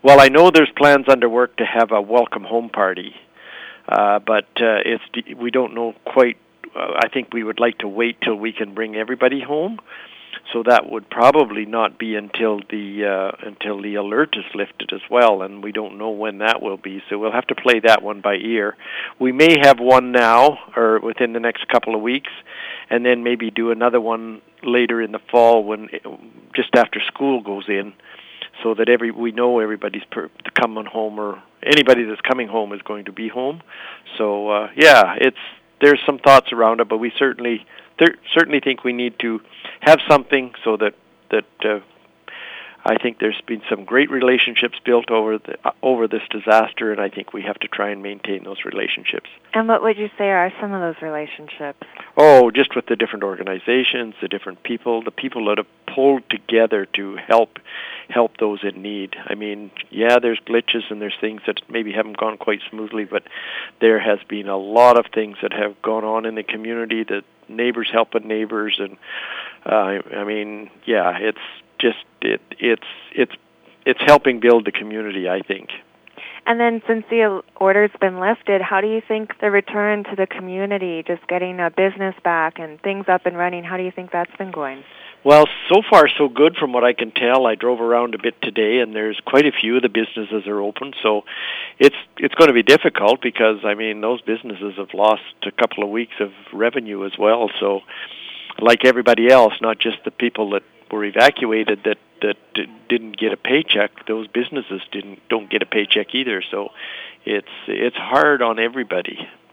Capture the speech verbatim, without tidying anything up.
Well, I know there's plans under work to have a welcome home party, uh, but uh, it's we don't know quite. Uh, I think we would like to wait till we can bring everybody home. So that would probably not be until the uh, until the alert is lifted as well, and we don't know when that will be. So we'll have to play that one by ear. We may have one now or within the next couple of weeks, and then maybe do another one later in the fall when just after school goes in, so that every we know everybody's per, coming home, or anybody that's coming home is going to be home. So uh, yeah, it's there's some thoughts around it, but we certainly. There, certainly think we need to have something so that that uh, I think there's been some great relationships built over the, uh, over this disaster, and I think we have to try and maintain those relationships. And what would you say are some of those relationships? Oh, just with the different organizations, the different people, the people that have pulled together to help help those in need. I mean, yeah, there's glitches and there's things that maybe haven't gone quite smoothly, but there has been a lot of things that have gone on in the community, that neighbors helping neighbors, and uh, I mean, yeah, it's just it it's it's it's helping build the community, I think. And then since the order's been lifted, how do you think the return to the community, just getting a business back and things up and running, how do you think that's been going? Well, so far so good from what I can tell. I drove around a bit today, and there's quite a few of the businesses are open, so it's it's going to be difficult because, I mean, those businesses have lost a couple of weeks of revenue as well. So like everybody else, not just the people that were evacuated that, that didn't get a paycheck, those businesses didn't don't get a paycheck either. So it's it's hard on everybody.